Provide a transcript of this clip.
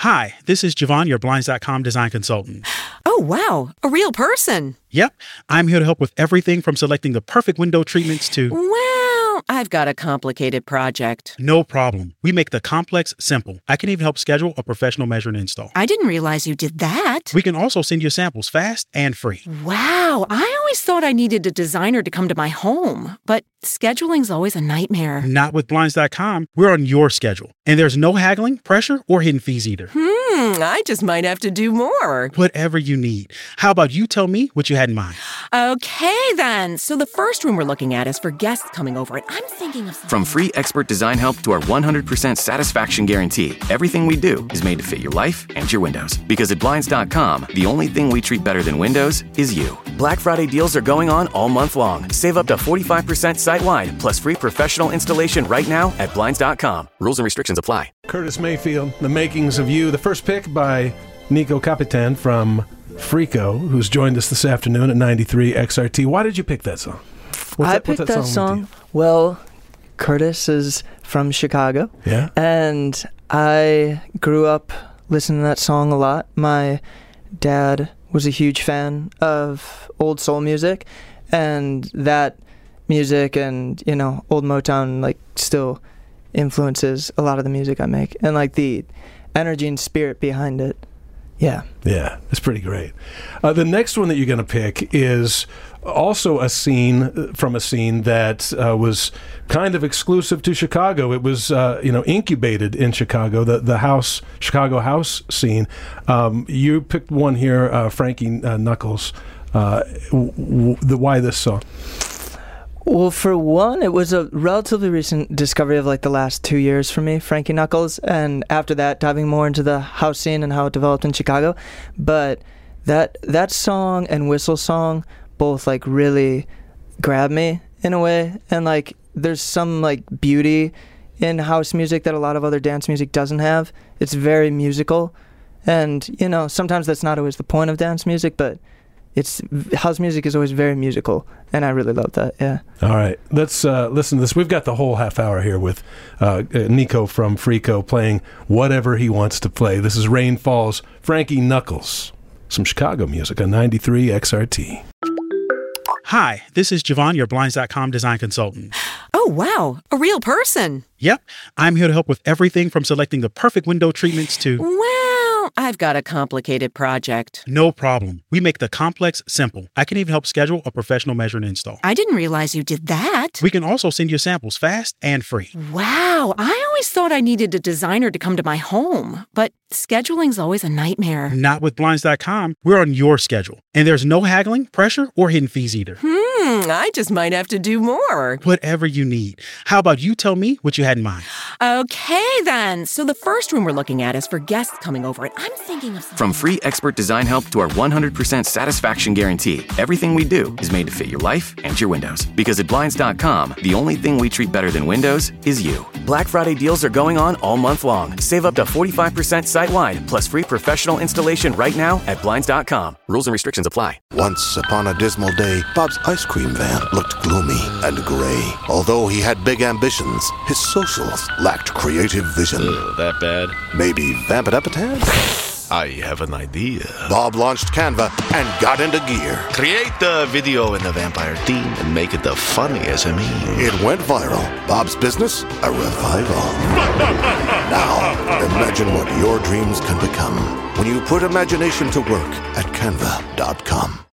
Hi, this is Javon, your Blinds.com design consultant. Oh, wow. A real person. Yep, I'm here to help with everything from selecting the perfect window treatments to... Well, I've got a complicated project. No problem. We make the complex simple. I can even help schedule a professional measure and install. I didn't realize you did that. We can also send you samples fast and free. Wow, I always thought I needed a designer to come to my home, but scheduling's always a nightmare. Not with Blinds.com. We're on your schedule. And there's no haggling, pressure, or hidden fees either. I just might have to do more. Whatever you need. How about you tell me what you had in mind? Okay, then. So the first room we're looking at is for guests coming over, and I'm thinking of something. From free expert design help to our 100% satisfaction guarantee, everything we do is made to fit your life and your windows. Because at Blinds.com, the only thing we treat better than windows is you. Black Friday deals are going on all month long. Save up to 45% site-wide, plus free professional installation right now at Blinds.com. Rules and restrictions apply. Curtis Mayfield, The Makings of You. The first pick by Nico Capitan from Frico, who's joined us this afternoon at 93 XRT. Why did you pick that song? I picked that song. Well, Curtis is from Chicago. Yeah. And I grew up listening to that song a lot. My dad was a huge fan of old soul music, and that music and, you know, old Motown, like, still influences a lot of the music I make, and like the energy and spirit behind it. Yeah, it's pretty great. The next one that you're going to pick is also a scene that was kind of exclusive to Chicago. It was incubated in Chicago, the Chicago house scene. You picked one here, Frankie Knuckles. Why this song? Well, for one, it was a relatively recent discovery of like the last 2 years for me, Frankie Knuckles, and after that, diving more into the house scene and how it developed in Chicago. But that song and Whistle Song both like really grabbed me in a way, and like there's some like beauty in house music that a lot of other dance music doesn't have. It's very musical, and you know, sometimes that's not always the point of dance music, but house music is always very musical, and I really love that. Yeah. All right, let's listen to this. We've got the whole half hour here with Nico from Frico playing whatever he wants to play. This is Rain Falls, Frankie Knuckles, some Chicago music on 93 XRT. Hi, this is Javon, your Blinds.com design consultant. Oh, wow. A real person. Yep, I'm here to help with everything from selecting the perfect window treatments to... Well, I've got a complicated project. No problem. We make the complex simple. I can even help schedule a professional measure and install. I didn't realize you did that. We can also send you samples fast and free. Wow, I always thought I needed a designer to come to my home, but scheduling's always a nightmare. Not with Blinds.com. We're on your schedule. And there's no haggling, pressure, or hidden fees either. I just might have to do more. Whatever you need. How about you tell me what you had in mind? Okay, then. So the first room we're looking at is for guests coming over, and I'm thinking of something. From free expert design help to our 100% satisfaction guarantee, everything we do is made to fit your life and your windows. Because at Blinds.com, the only thing we treat better than windows is you. Black Friday deals are going on all month long. Save up to 45% site-wide, plus free professional installation right now at Blinds.com. Rules and restrictions apply. Once upon a dismal day, Bob's ice cream van looked gloomy and gray. Although he had big ambitions, his socials lacked creative vision. That bad? Maybe vamp it up a tad? I have an idea. Bob launched Canva and got into gear. Create the video in the vampire theme and make it the funniest SME. It went viral. Bob's business, a revival. Now, imagine what your dreams can become when you put imagination to work at Canva.com.